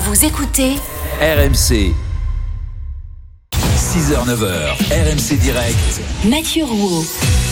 Vous écoutez RMC. 6h-9h, RMC Direct. Mathieu Rouault.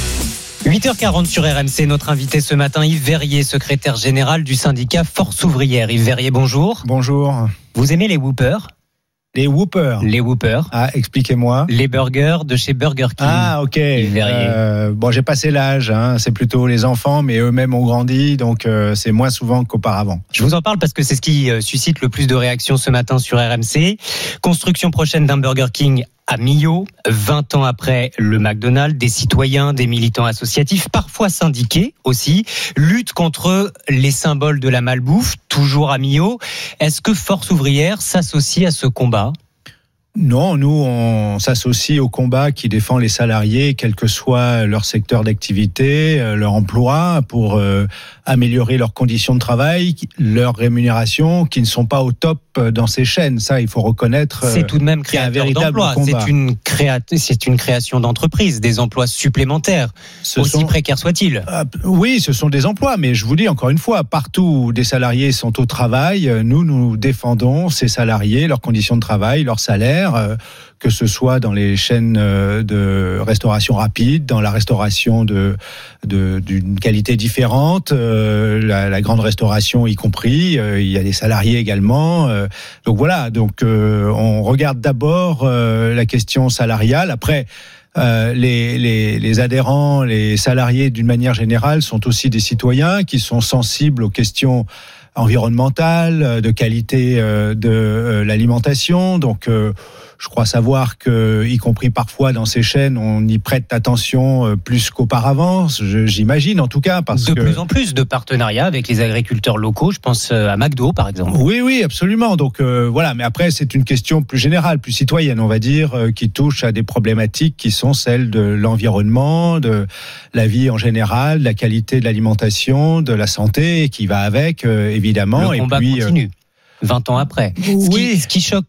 8h40 sur RMC, notre invité ce matin, Yves Verrier, secrétaire général du syndicat Force Ouvrière. Yves Verrier, bonjour. Bonjour. Vous aimez les Whoopers ? Les Whoopers. Les Whoopers. Ah, expliquez-moi. Les burgers de chez Burger King. Ah, ok. Yves Verrier. Bon, j'ai passé l'âge, c'est plutôt les enfants, mais eux-mêmes ont grandi, donc c'est moins souvent qu'auparavant. Je vous en parle parce que c'est ce qui suscite le plus de réactions ce matin sur RMC. Construction prochaine d'un Burger King à Millau, 20 ans après le McDonald's, des citoyens, des militants associatifs, parfois syndiqués aussi, luttent contre les symboles de la malbouffe, toujours à Millau. Est-ce que Force Ouvrière s'associe à ce combat ? Non, nous, on s'associe au combat qui défend les salariés, quel que soit leur secteur d'activité, leur emploi, pour améliorer leurs conditions de travail, leur rémunération, qui ne sont pas au top dans ces chaînes. Ça, il faut reconnaître. C'est tout de même créateur d'emplois. Combat. C'est une création d'entreprise, des emplois supplémentaires, aussi précaires soient-ils. Oui, ce sont des emplois, mais je vous dis encore une fois, partout où des salariés sont au travail, nous défendons ces salariés, leurs conditions de travail, leur salaire, que ce soit dans les chaînes de restauration rapide, dans la restauration d'une qualité différente, la grande restauration y compris, il y a des salariés également. Donc voilà, on regarde d'abord la question salariale. Après, les adhérents, les salariés d'une manière générale sont aussi des citoyens qui sont sensibles aux questions environnementales, de qualité de l'alimentation. Donc je crois savoir que, y compris parfois dans ces chaînes, on y prête attention plus qu'auparavant, j'imagine en tout cas. Plus en plus de partenariats avec les agriculteurs locaux, je pense à McDo par exemple. Oui, absolument. Donc voilà, mais après c'est une question plus générale, plus citoyenne, on va dire, qui touche à des problématiques qui sont celles de l'environnement, de la vie en général, de la qualité de l'alimentation, de la santé qui va avec, évidemment. Le combat continue. 20 ans après. Ce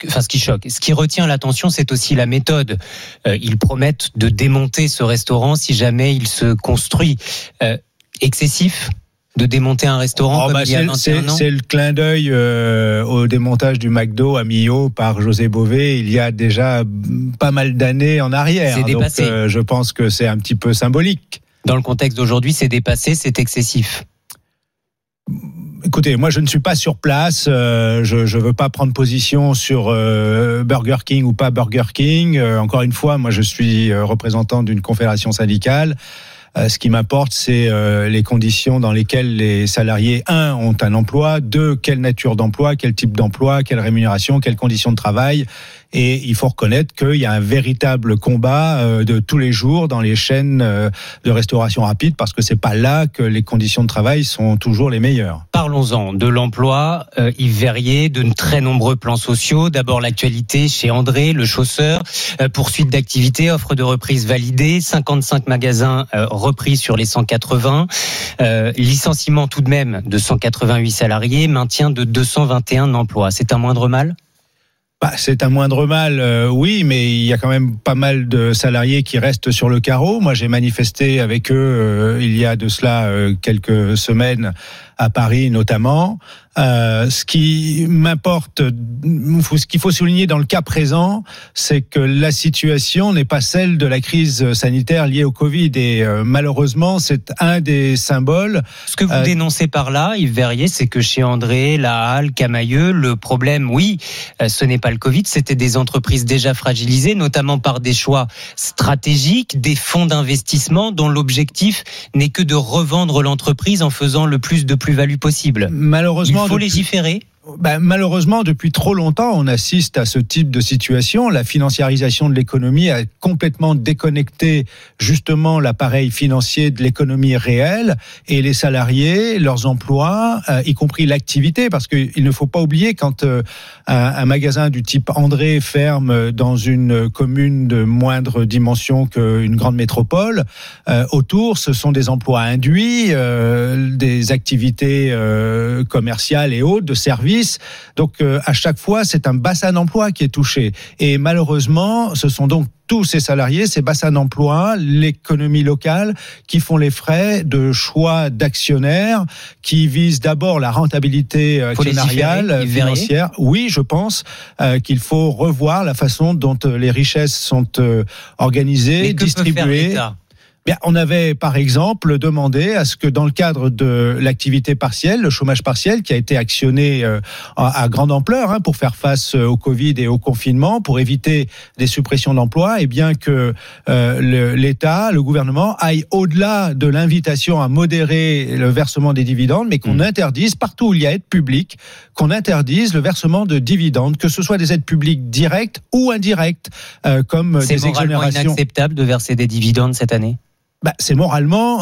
qui retient l'attention, c'est aussi la méthode. Ils promettent de démonter ce restaurant si jamais il se construit. Excessif de démonter un restaurant il y a 21 ans. C'est le clin d'œil au démontage du McDo à Millau par José Bové il y a déjà pas mal d'années en arrière. C'est dépassé. Donc je pense que c'est un petit peu symbolique. Dans le contexte d'aujourd'hui, c'est dépassé, c'est excessif. Écoutez, moi je ne suis pas sur place, je veux pas prendre position sur Burger King ou pas Burger King. Encore une fois, moi je suis représentant d'une confédération syndicale. Ce qui m'importe, c'est les conditions dans lesquelles les salariés, ont un emploi, 2, quelle nature d'emploi, quel type d'emploi, quelle rémunération, quelles conditions de travail. Et il faut reconnaître qu'il y a un véritable combat de tous les jours dans les chaînes de restauration rapide, parce que c'est pas là que les conditions de travail sont toujours les meilleures. Parlons-en de l'emploi, Yves Verrier, de très nombreux plans sociaux. D'abord l'actualité chez André, le chausseur, poursuite d'activité, offre de reprise validée, 55 magasins repris sur les 180, licenciement tout de même de 188 salariés, maintien de 221 emplois. C'est un moindre mal ? C'est un moindre mal, oui, mais il y a quand même pas mal de salariés qui restent sur le carreau. Moi, j'ai manifesté avec eux il y a de cela quelques semaines à Paris notamment. Ce qui m'importe, ce qu'il faut souligner dans le cas présent, c'est que la situation n'est pas celle de la crise sanitaire liée au Covid, et malheureusement c'est un des symboles. Ce que vous dénoncez par là, Yves Verrier, c'est que chez André, La Halle, Camaïeu, le problème, ce n'est pas le Covid, c'était des entreprises déjà fragilisées, notamment par des choix stratégiques, des fonds d'investissement dont l'objectif n'est que de revendre l'entreprise en faisant le plus de plus-value possible. Malheureusement, il faut légiférer. Malheureusement, depuis trop longtemps, on assiste à ce type de situation. La financiarisation de l'économie a complètement déconnecté justement l'appareil financier de l'économie réelle, et les salariés, leurs emplois, y compris l'activité, parce qu'il ne faut pas oublier, quand un magasin du type André ferme dans une commune de moindre dimension qu'une grande métropole, autour, ce sont des emplois induits, des activités commerciales et autres, de services, services. Donc à chaque fois, c'est un bassin d'emploi qui est touché. Et malheureusement, ce sont donc tous ces salariés, ces bassins d'emploi, l'économie locale, qui font les frais de choix d'actionnaires qui visent d'abord la rentabilité actionnariale, financière. Oui, je pense qu'il faut revoir la façon dont les richesses sont organisées, distribuées. Bien, on avait par exemple demandé à ce que dans le cadre de l'activité partielle, le chômage partiel qui a été actionné à grande ampleur pour faire face au Covid et au confinement, pour éviter des suppressions d'emplois, et bien que l'État, le gouvernement aille au-delà de l'invitation à modérer le versement des dividendes, mais qu'on interdise partout où il y a aide publique, qu'on interdise le versement de dividendes, que ce soit des aides publiques directes ou indirectes, comme des exonérations. C'est moralement inacceptable de verser des dividendes cette année ? C'est moralement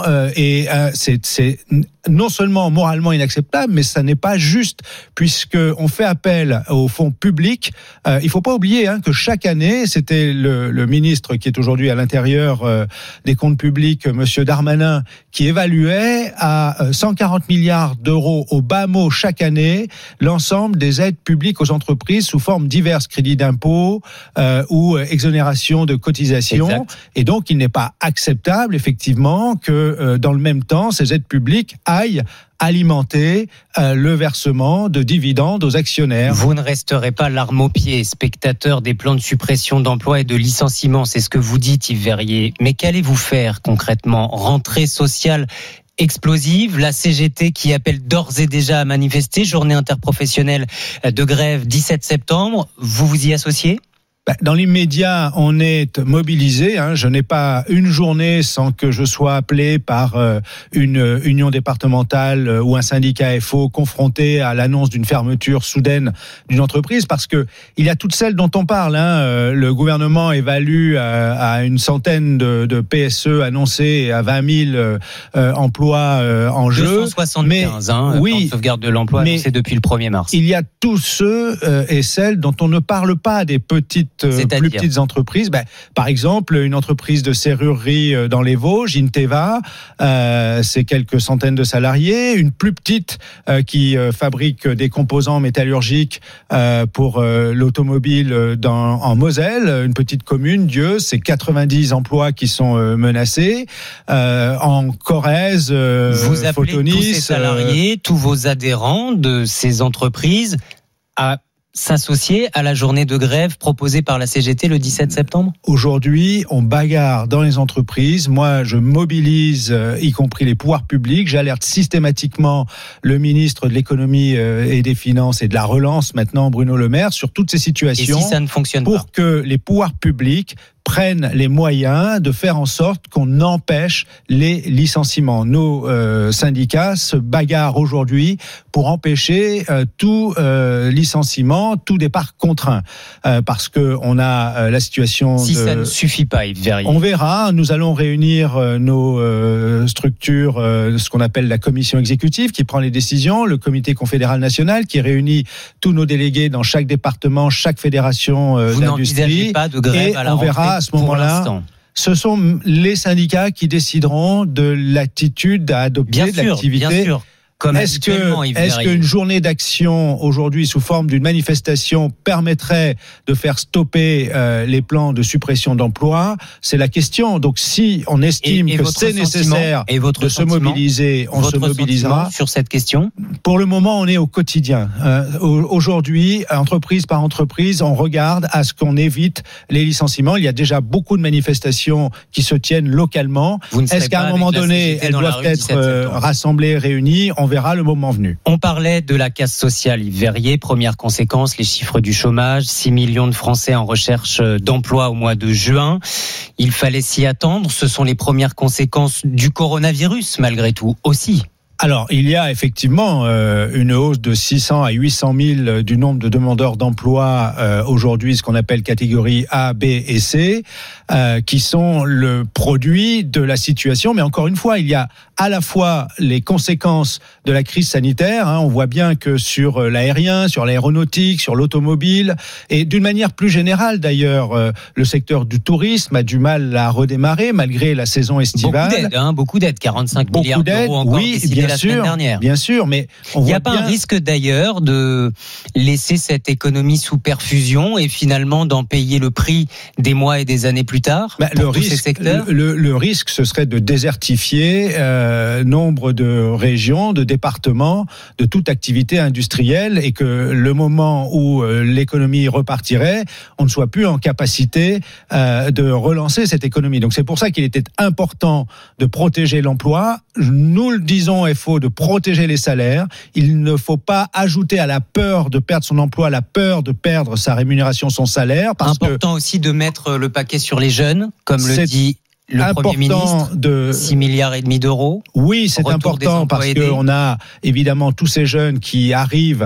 c'est non seulement moralement inacceptable, mais ça n'est pas juste, puisque on fait appel aux fonds publics. Il faut pas oublier que chaque année, c'était le ministre qui est aujourd'hui à l'intérieur des comptes publics, Monsieur Darmanin, qui évaluait à 140 milliards d'euros au bas mot chaque année l'ensemble des aides publiques aux entreprises sous forme diverses, crédits d'impôt ou exonération de cotisations. Exact. Et donc, il n'est pas acceptable, effectivement, que dans le même temps, ces aides publiques aillent alimenter le versement de dividendes aux actionnaires. Vous ne resterez pas l'arme au pied, spectateur des plans de suppression d'emplois et de licenciements, c'est ce que vous dites, Yves Verrier. Mais qu'allez-vous faire concrètement ? Rentrée sociale explosive, la CGT qui appelle d'ores et déjà à manifester, journée interprofessionnelle de grève 17 septembre, vous vous y associez ? Dans l'immédiat, on est mobilisé. Je n'ai pas une journée sans que je sois appelé par une union départementale ou un syndicat FO confronté à l'annonce d'une fermeture soudaine d'une entreprise, parce que il y a toutes celles dont on parle. Le gouvernement évalue à une centaine de PSE annoncés et à 20 000 emplois en jeu. 275, plan de sauvegarde de l'emploi annoncé depuis le 1er mars. Il y a tous ceux et celles dont on ne parle pas, des plus petites entreprises. Par exemple, une entreprise de serrurerie dans les Vosges, Inteva, c'est quelques centaines de salariés. Une plus petite qui fabrique des composants métallurgiques pour l'automobile en Moselle, une petite commune, Dieu, c'est 90 emplois qui sont menacés. En Corrèze, vous appelez Photonis, tous ces salariés, tous vos adhérents de ces entreprises à s'associer à la journée de grève proposée par la CGT le 17 septembre ? Aujourd'hui, on bagarre dans les entreprises. Moi, je mobilise, y compris les pouvoirs publics. J'alerte systématiquement le ministre de l'économie et des finances et de la relance, maintenant Bruno Le Maire, sur toutes ces situations. Et si ça ne fonctionne pour que les pouvoirs publics prennent les moyens de faire en sorte qu'on empêche les licenciements. Nos syndicats se bagarrent aujourd'hui pour empêcher tout licenciement, tout départ contraint, parce que on a la situation. Si ça ne suffit pas, Yves Verrier. On verra. Nous allons réunir nos structures, ce qu'on appelle la commission exécutive, qui prend les décisions, le comité confédéral national, qui réunit tous nos délégués dans chaque département, chaque fédération d'industrie. Vous n'envisagez pas de grève à la rentrée? À ce moment-là, ce sont les syndicats qui décideront de l'attitude à adopter, de l'activité. Bien sûr. Est-ce qu'une journée d'action aujourd'hui sous forme d'une manifestation permettrait de faire stopper les plans de suppression d'emplois ? C'est la question. Donc si on estime que c'est nécessaire de se mobiliser, on se mobilisera. Sur cette question ? Pour le moment, on est au quotidien. Aujourd'hui, entreprise par entreprise, on regarde à ce qu'on évite les licenciements. Il y a déjà beaucoup de manifestations qui se tiennent localement. Est-ce qu'à un moment donné, elles doivent être rassemblées, réunies ? On verra le moment venu. On parlait de la casse sociale, Yves Verrier. Première conséquence, les chiffres du chômage. 6 millions de Français en recherche d'emploi au mois de juin. Il fallait s'y attendre. Ce sont les premières conséquences du coronavirus, malgré tout, aussi. Alors, il y a effectivement une hausse de 600 à 800 000 du nombre de demandeurs d'emploi aujourd'hui, ce qu'on appelle catégorie A, B et C, qui sont le produit de la situation. Mais encore une fois, il y a à la fois les conséquences de la crise sanitaire. On voit bien que sur l'aérien, sur l'aéronautique, sur l'automobile, et d'une manière plus générale d'ailleurs, le secteur du tourisme a du mal à redémarrer malgré la saison estivale. Beaucoup d'aides, 45 milliards d'euros encore d'ici la la semaine dernière. Bien sûr, mais il n'y a pas un risque d'ailleurs de laisser cette économie sous perfusion et finalement d'en payer le prix des mois et des années plus tard pour tous ces secteurs? Le risque, ce serait de désertifier nombre de régions, de départements, de toute activité industrielle, et que le moment où l'économie repartirait, on ne soit plus en capacité de relancer cette économie. Donc c'est pour ça qu'il était important de protéger l'emploi. Nous le disons, il faut de protéger les salaires. Il ne faut pas ajouter à la peur de perdre son emploi la peur de perdre sa rémunération, son salaire. Important aussi de mettre le paquet sur les jeunes, comme le dit le Premier ministre, 6,5 milliards d'euros. Oui, c'est important parce qu'on a évidemment tous ces jeunes qui arrivent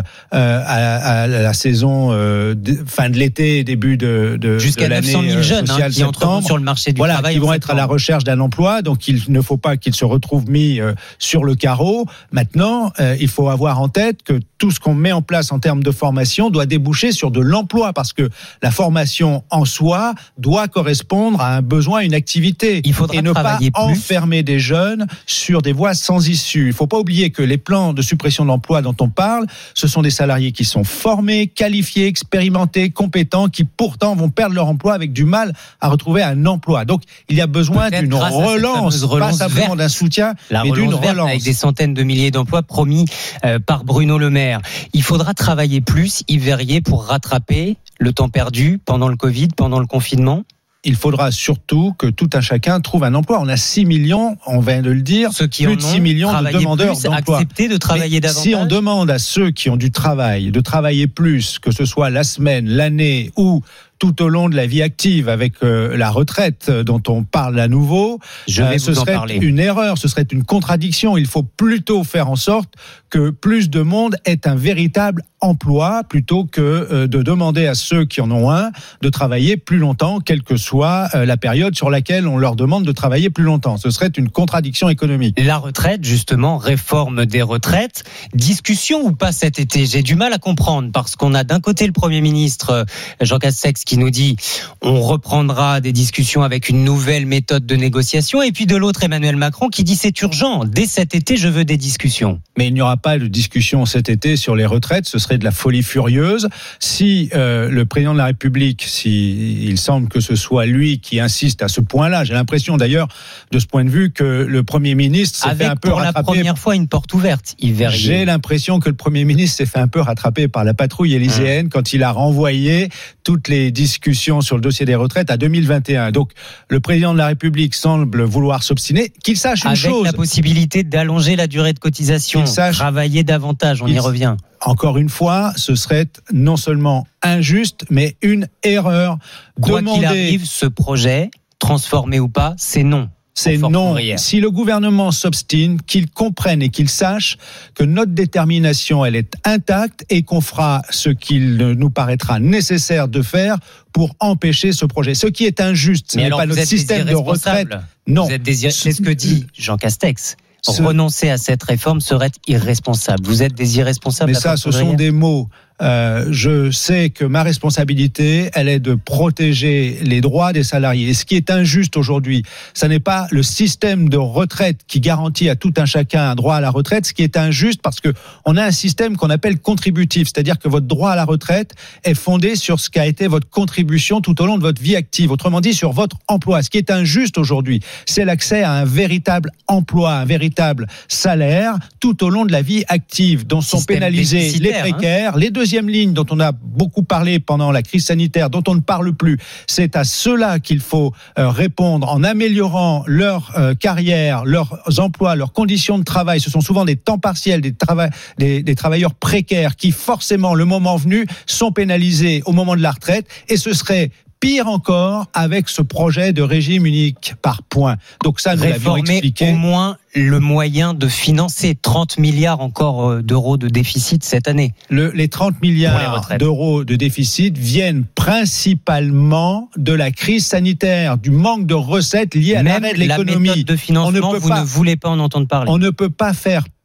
à la saison fin de l'été, début de jusqu'à l'année 900 000 jeunes qui entreront sur le marché du travail. Qui vont être à la recherche d'un emploi, donc il ne faut pas qu'ils se retrouvent mis sur le carreau. Maintenant, il faut avoir en tête que tout ce qu'on met en place en termes de formation doit déboucher sur de l'emploi, parce que la formation en soi doit correspondre à un besoin, une activité. Il faudra et ne pas plus. enfermer des jeunes sur des voies sans issue. Il ne faut pas oublier que les plans de suppression d'emploi dont on parle, ce sont des salariés qui sont formés, qualifiés, expérimentés, compétents, qui pourtant vont perdre leur emploi avec du mal à retrouver un emploi. Donc il y a besoin d'une relance, pas simplement d'un soutien, mais d'une relance. Avec des centaines de milliers d'emplois promis par Bruno Le Maire. Il faudra travailler plus, Yves Verrier, pour rattraper le temps perdu pendant le Covid, pendant le confinement. Il faudra surtout que tout un chacun trouve un emploi. On a 6 millions, on vient de le dire, plus de 6 millions de demandeurs d'emploi. Accepter de travailler davantage. Si on demande à ceux qui ont du travail de travailler plus, que ce soit la semaine, l'année ou tout au long de la vie active, avec la retraite dont on parle à nouveau, ce serait une erreur, ce serait une contradiction. Il faut plutôt faire en sorte que plus de monde ait un véritable emploi, plutôt que de demander à ceux qui en ont un de travailler plus longtemps, quelle que soit la période sur laquelle on leur demande de travailler plus longtemps. Ce serait une contradiction économique. La retraite, justement, réforme des retraites, discussion ou pas cet été? J'ai du mal à comprendre, parce qu'on a d'un côté le Premier ministre Jean Castex qui nous dit on reprendra des discussions avec une nouvelle méthode de négociation, et puis de l'autre Emmanuel Macron qui dit c'est urgent, dès cet été je veux des discussions. Mais il n'y aura pas de discussion cet été sur les retraites, ce serait de la folie furieuse. Si le président de la République, il semble que ce soit lui qui insiste à ce point-là, j'ai l'impression d'ailleurs de ce point de vue que le Premier ministre s'est fait un peu rattraper. Pour la première fois une porte ouverte, Yves Verrier. J'ai l'impression que le Premier ministre s'est fait un peu rattraper par la patrouille élyséenne quand il a renvoyé toutes les discussions sur le dossier des retraites à 2021. Donc le président de la République semble vouloir s'obstiner. Qu'il sache une chose. Avec la possibilité d'allonger la durée de cotisation, travailler davantage, on y revient. Encore une fois, ce serait non seulement injuste, mais une erreur. Quoi qu'il arrive, ce projet, transformé ou pas, c'est non. C'est non. Si le gouvernement s'obstine, qu'il comprenne et qu'il sache que notre détermination, elle est intacte, et qu'on fera ce qu'il nous paraîtra nécessaire de faire pour empêcher ce projet. Ce qui est injuste, ce n'est pas notre système de retraite. Non. C'est ce que dit Jean Castex. Renoncer à cette réforme serait irresponsable. Vous êtes des irresponsables. Mais ça, ce sont des mots. Je sais que ma responsabilité, elle est de protéger les droits des salariés. Et ce qui est injuste aujourd'hui, ça n'est pas le système de retraite qui garantit à tout un chacun un droit à la retraite. Ce qui est injuste, parce que on a un système qu'on appelle contributif, c'est-à-dire que votre droit à la retraite est fondé sur ce qu'a été votre contribution tout au long de votre vie active. Autrement dit, sur votre emploi. Ce qui est injuste aujourd'hui, c'est l'accès à un véritable emploi, un véritable salaire tout au long de la vie active, dont sont pénalisés les précaires, les deuxième ligne dont on a beaucoup parlé pendant la crise sanitaire, dont on ne parle plus. C'est à ceux-là qu'il faut répondre en améliorant leur carrière, leurs emplois, leurs conditions de travail. Ce sont souvent des temps partiels, des travailleurs précaires qui, forcément, le moment venu, sont pénalisés au moment de la retraite, et ce serait pire encore avec ce projet de régime unique par points. Donc ça, nous l'avions expliqué. Au moins le moyen de financer 30 milliards encore d'euros de déficit cette année. Les 30 milliards d'euros de déficit viennent principalement de la crise sanitaire, du manque de recettes liées à l'arrêt de l'économie. La méthode de financement, ne voulez pas en entendre parler. On ne peut pas faire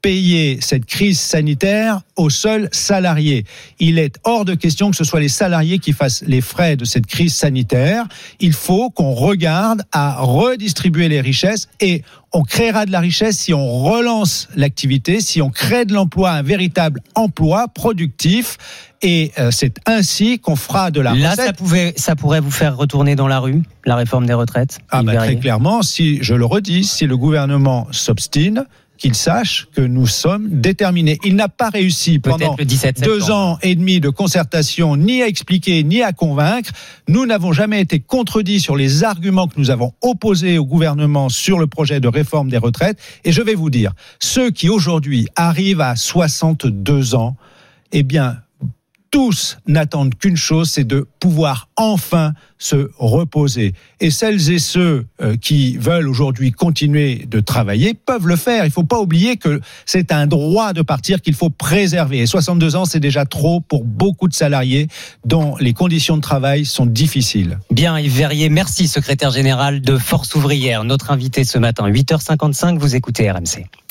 payer cette crise sanitaire aux seuls salariés. Il est hors de question que ce soit les salariés qui fassent les frais de cette crise sanitaire. Il faut qu'on regarde à redistribuer les richesses et on créera de la richesse si on relance l'activité, si on crée de l'emploi, un véritable emploi productif. Et c'est ainsi qu'on fera de la recette. Là, ça pourrait vous faire retourner dans la rue, la réforme des retraites. Très clairement, je le redis, si le gouvernement s'obstine, qu'il sache que nous sommes déterminés. Il n'a pas réussi pendant 2 ans et demi de concertation ni à expliquer ni à convaincre. Nous n'avons jamais été contredits sur les arguments que nous avons opposés au gouvernement sur le projet de réforme des retraites. Et je vais vous dire, ceux qui aujourd'hui arrivent à 62 ans, eh bien, tous n'attendent qu'une chose, c'est de pouvoir enfin se reposer. Et celles et ceux qui veulent aujourd'hui continuer de travailler peuvent le faire. Il ne faut pas oublier que c'est un droit de partir qu'il faut préserver. Et 62 ans, c'est déjà trop pour beaucoup de salariés dont les conditions de travail sont difficiles. Bien, Yves Verrier, merci, secrétaire général de Force Ouvrière. Notre invité ce matin, 8h55, vous écoutez RMC.